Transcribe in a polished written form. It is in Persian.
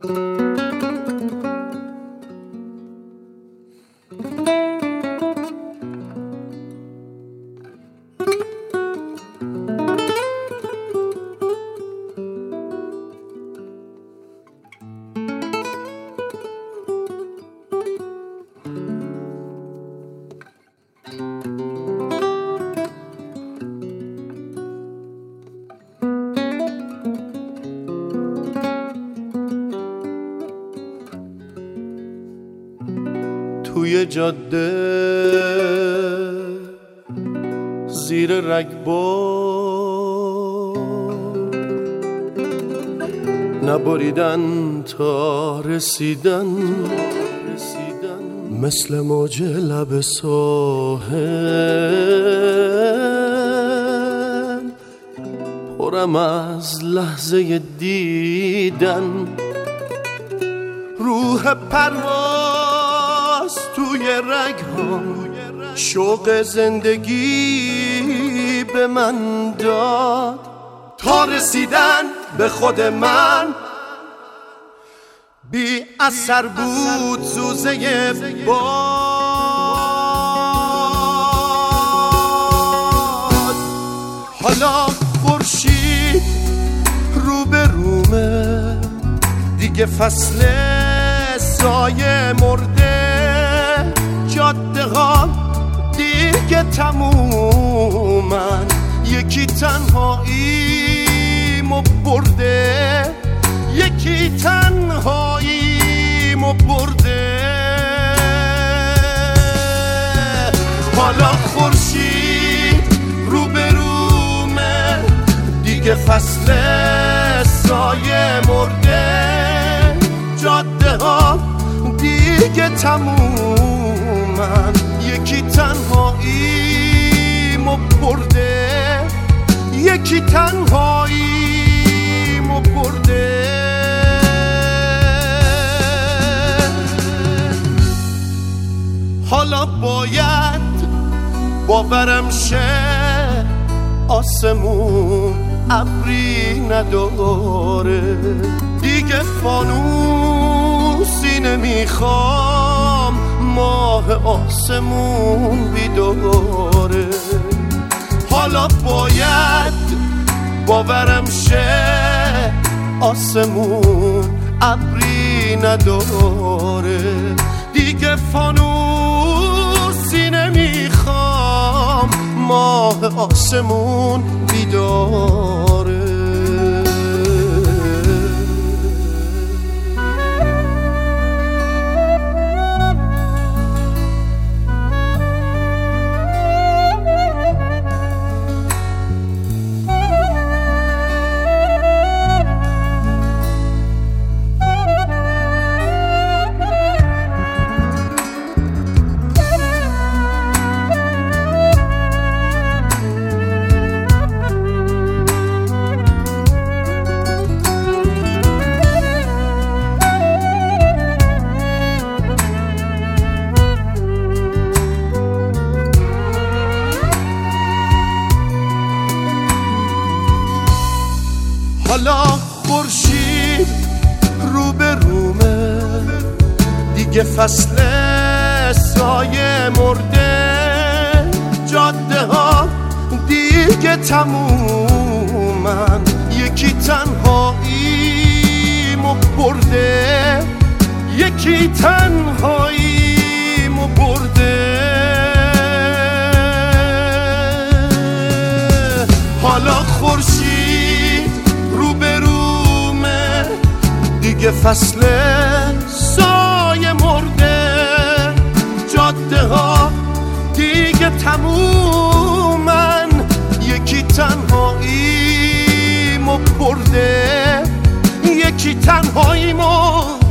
توی جاده زیر رگبار نبریدن تا رسیدن مثل موج لب ساحل پرم از لحظه دیدن روح پرواز توی رگ‌هام شوق زندگی به من داد تا رسیدن به خود من بی اثر بود زوزه باد حالا خورشید رو به رومه دیگه فصل سایه مرده جاده ها دیگه تمومن یکی تنهاییمو برده یکی تنهاییمو برده حالا خورشید رو به رومه دیگه فصل سایه مرده جاده ها دیگه تمومن یکی تنهاییمو برده یکی تنهاییمو برده حالا باید باورم شه آسمون ابری نداره دیگه فانوسی نمیخوام ماه آسمون بیداره حالا باید باورم شه آسمون ابری نداره دیگه فانوسی نمیخوام ماه آسمون بیداره حالا خورشید رو به رومه دیگه فصل سایه مرده جاده ها دیگه تمومن یکی تنهاییمو برده یکی تنهاییمو برده حالا خورشید رو به رومه دیگه فصل سایه مرده جاده ها دیگه تمومن یکی تنهاییمو برده یکی تنهاییمو